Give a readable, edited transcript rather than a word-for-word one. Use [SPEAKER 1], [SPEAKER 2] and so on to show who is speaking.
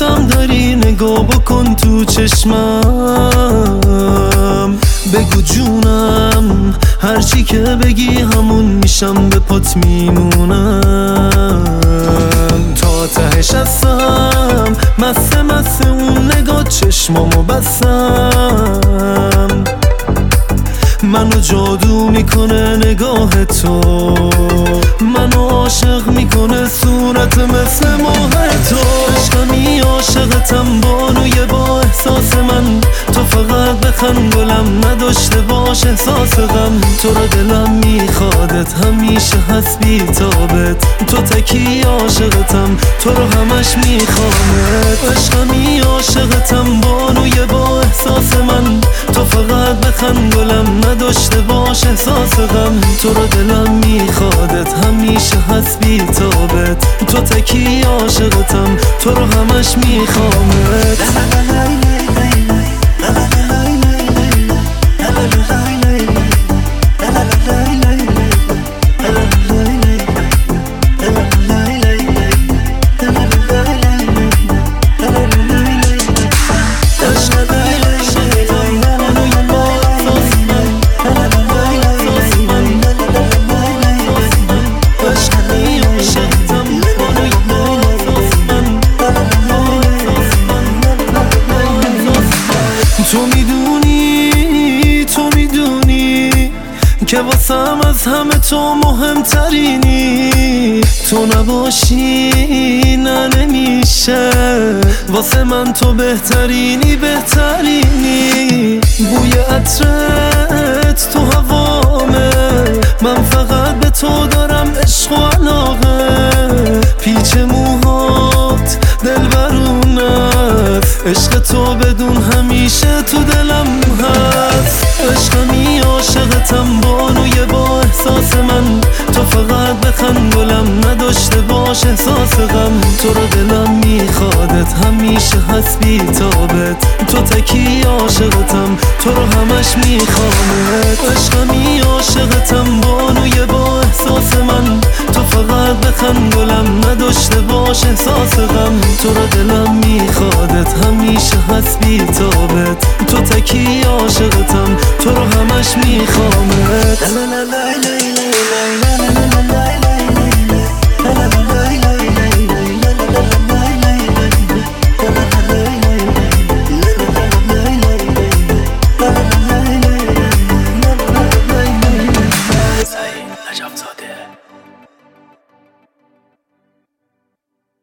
[SPEAKER 1] دوستم داری نگاه بکن تو چشمم، بگو جونم هرچی که بگی همون میشم، به پات میمونم تا تهش هستم، مست اون نگاه چشمامو بستم، منو جادو میکنه نگاه تو، منو عاشق میکنه صورت مثل ماه تو. عشقمی عاشقتم بانوی با احساس من، تو فقط بخند گلم نداشته باش احساس غم، تو رو دلم میخوادت همیشه هست بی تابت، تو تکی عاشقتم تو رو همش میخوامت. عشقمی عاشقتم بانوی با احساس من، تو فقط بخند گلم نداشته باش احساس غم، تو رو دلم میخوادت همیشه هست بی تابت، تو تکی عاشقتم تو رو همش میخوامت. تو میدونی که واسم از همه تو مهمترینی، تو نباشی نه نمیشه، واسه من تو بهترینی بوی عطرت تو هوامه، من فقط به تو دارم عشق و علاقه، پیچ موهات دلبرونه، عشق تو بدون همیشه تو دلم هست. عشقمی عاشقتم بانوی با احساس من، تو فقط بخند گلم نداشته باش احساس غم، تو رو دلم میخوادت همیشه هست بی تابت، تو تکی عاشقتم تو رو همش میخوامت. عشقمی عاشقتم بانوی با احساس من، تو فقط بخند گلم نداشته باش احساس غم، تو رو دلم میخوادت همیشه هست بی تابت، تو تکی عاشقتم تو رو همش میخوامت.